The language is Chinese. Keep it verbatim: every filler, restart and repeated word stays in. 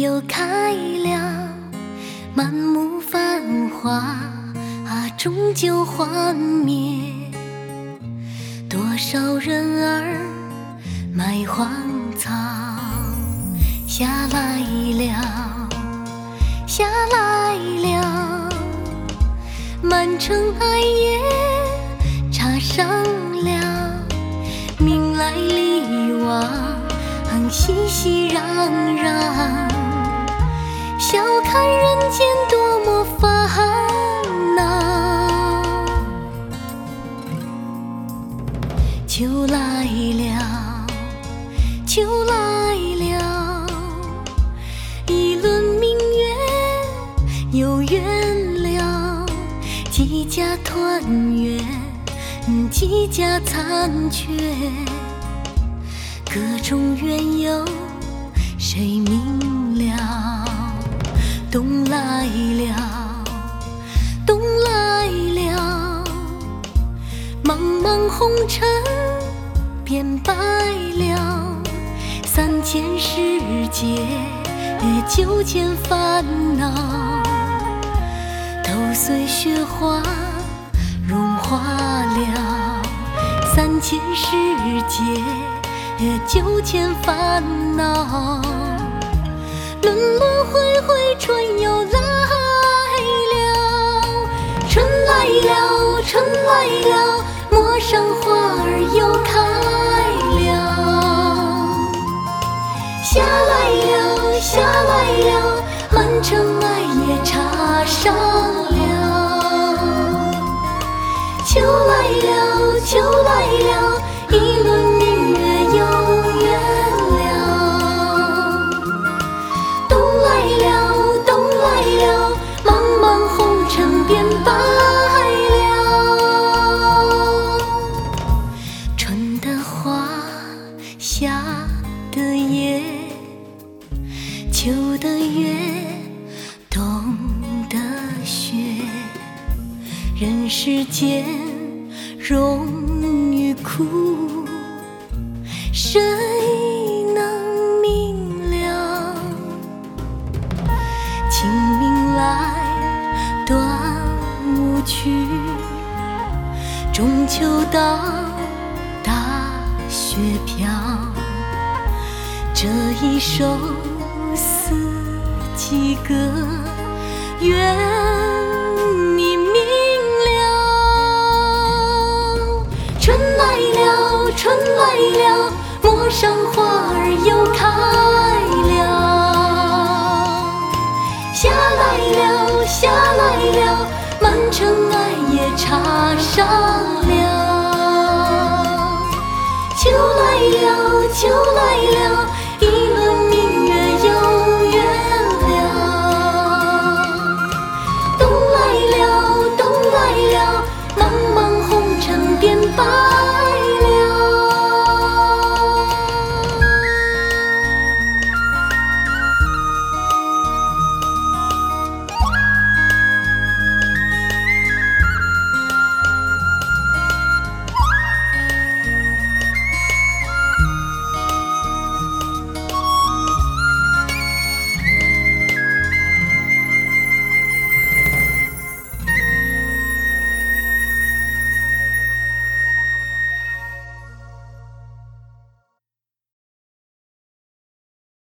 又开了，满目繁华啊，终究幻灭。多少人儿埋荒草，下来了，下来了，满城爱叶插上了，明来历往，熙熙攘攘，笑看人间多么烦恼。秋来了，秋来了，一轮明月有缘了，几家团圆，几家残缺。歌中缘由谁明了？冬来了，冬来了，茫茫红尘变白了，三千世界九千烦恼，都随雪花融化了，三千世界九千烦恼，轮轮回回，春又来了，春来了，春来了，陌上花儿又开了，夏来了，夏来了，满城爱叶插上了，秋来了，秋来了，一轮明月有缘了，冬来了，冬来了，茫茫红尘变白了，春的花，夏的叶，秋的月，冬的雪，人世间荣与苦，谁能明了？清明来，端午去，中秋到，大雪飘。这一首四季歌，愿你明了。春来了，春来了，陌上花儿又开了，夏来了，夏来了，满城爱叶插上了，秋来了，秋来了，